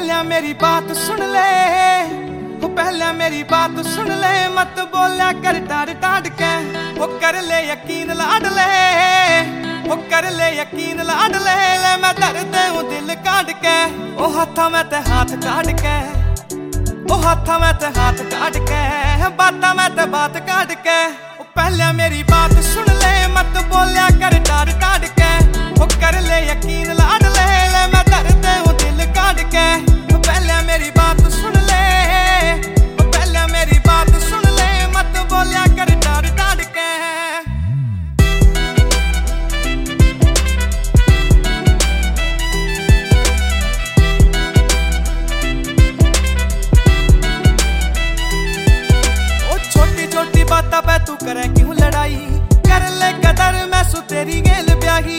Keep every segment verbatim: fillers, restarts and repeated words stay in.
पहले मेरी बात सुन ले, वो पहले मेरी बात सुन ले, मत बोलिया कर टाड़ टाड़ के। वो कर ले यकीन लाड ले, वो कर ले यकीन लाड ले, ले मैं दर्द हूँ दिल काट के। ओ हाथा मैं ते हाथ काट के, ओ हाथा मैं ते हाथ काट के, बाता मैं ते बात काट के। वो पहले मेरी बात सुन ले, मत बोलिया कर टाड़ टाड़ के। वो कर ले यकीन लाड ले, ले मैं दर्द हूँ दिल काट के। वो पहले मेरी बात सुन ले, वो पहले मेरी बात सुन ले, मत बोलिया कर टाड़ टाड़ के। ओ छोटी छोटी बातों पे तू करे क्यों लड़ाई, कर ले कदर मैं सु तेरी गेल ब्याही,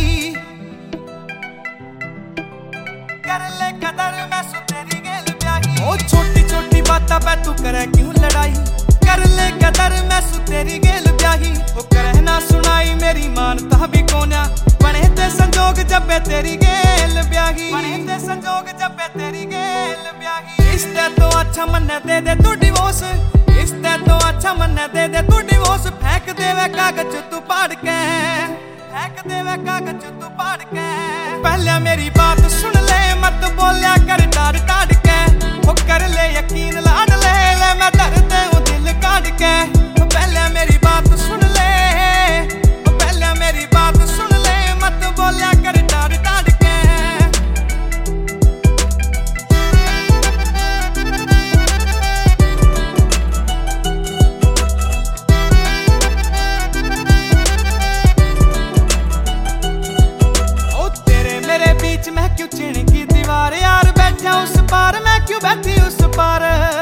कर ले कदर मैं सु तेरी गेल ब्याही। ओ छोटी छोटी बातों पे तू करे क्यों लड़ाई, कर ले कदर मैं सु तेरी गेल ब्याही। ओ करे ना सुनाई मेरी मानता भी कोन्या, बने ते संजोग जब्बे तेरी गेल ब्याही, बने ते संजोग जब्बे तेरी गेल ब्याही। रिश्ते तो अच्छा मन दे दे तू डिवोर्स, रिश्ते तो अच्छा मन दे दे तू डिवोर्स। फेंक देवे कागज तू पाड़ के, फेंक देवे कागज तू पाड़ के। पहले मेरी बात सुन ले, मत बोलिया कर टाड़ टाड़ के। वो कर ले यकीन लाड ले, ले मैं दर्द हूँ दिल काट के। पहले मेरी बात सुन ले, पहले मेरी बात सुन ले, मत बोलिया कर टाड़ टाड़ के। बीच में क्यों चिड़ की दीवार, यार बैठा उस पार मैं क्यों बैठी उस पार,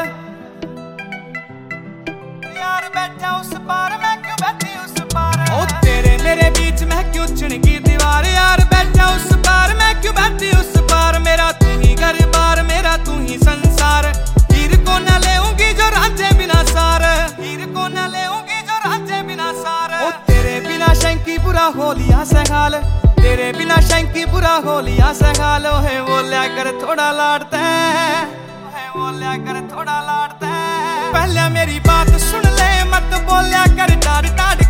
यार बैठा उस पार मैं क्यों बैठी उस पार। ओ तेरे मेरे बीच में क्यों चिड़ की दीवार, यार बैठा उस पार मैं क्यों बैठी उस पार। मेरा तू ही घर बार, मेरा तू ही संसार, हीर को न लेऊंगी जो रांझे बिना सार, हीर को न लेऊंगी जो रांझे बिना सार। ओ तेरे बिना शंकी बुरा हो लिया सगाल, तेरे बिना शंकी बुरा हो लिया सगाल। ओहे बोलिया कर थोड़ा लाडते, ओहे बोलिया कर थोड़ा लाडते। पहले मेरी बात सुन ले, मत बोलिया कर टाड़ टाड़